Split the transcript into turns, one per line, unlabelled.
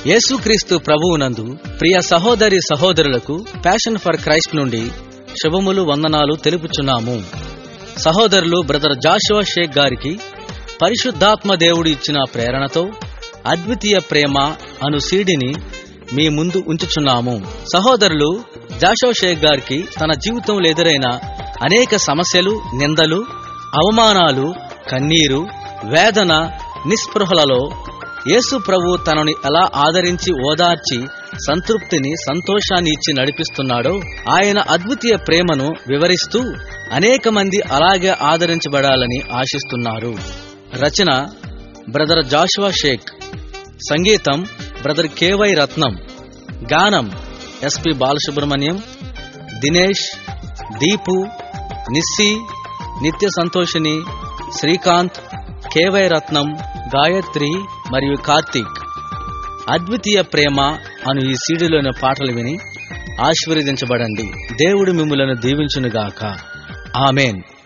యేసుక్రీస్తు ప్రభువునందు ప్రియ సహోదరి సహోదరులకు ప్యాషన్ ఫర్ క్రైస్ట్ నుండి శుభములు వందనాలు తెలుపుచున్నాము. సహోదరులు బ్రదర్ జాషువా షేక్ గారికి పరిశుద్ధాత్మ దేవుడు ఇచ్చిన ప్రేరణతో అద్వితీయ ప్రేమ అను సీడీని మీ ముందు ఉంచుచున్నాము. సహోదరులు జాషువా షేక్ గారికి తన జీవితంలో ఎదురైన అనేక సమస్యలు, నిందలు, అవమానాలు, కన్నీరు, వేదన, నిస్పృహలలో యేసు ప్రభు తనని ఎలా ఆదరించి ఓదార్చి సంతృప్తిని, సంతోషాన్ని ఇచ్చి నడిపిస్తున్నాడో ఆయన అద్వితీయ ప్రేమను వివరిస్తూ అనేక మంది అలాగే ఆదరించబడాలని ఆశిస్తున్నారు. రచన బ్రదర్ జాషువా షేక్, సంగీతం బ్రదర్ కెవై రత్నం, గానం ఎస్పి బాలసుబ్రహ్మణ్యం, దినేష్, దీపు, నిస్సి, నిత్య సంతోషిని, శ్రీకాంత్, కెవై రత్నం, గాయత్రి మరియు కార్తీక్. అద్వితీయ ప్రేమ అను ఈ సీడీలోని పాటలు విని ఆశీర్వదించబడండి. దేవుడు మిమ్ములను దీవించునుగాక. ఆమేన్.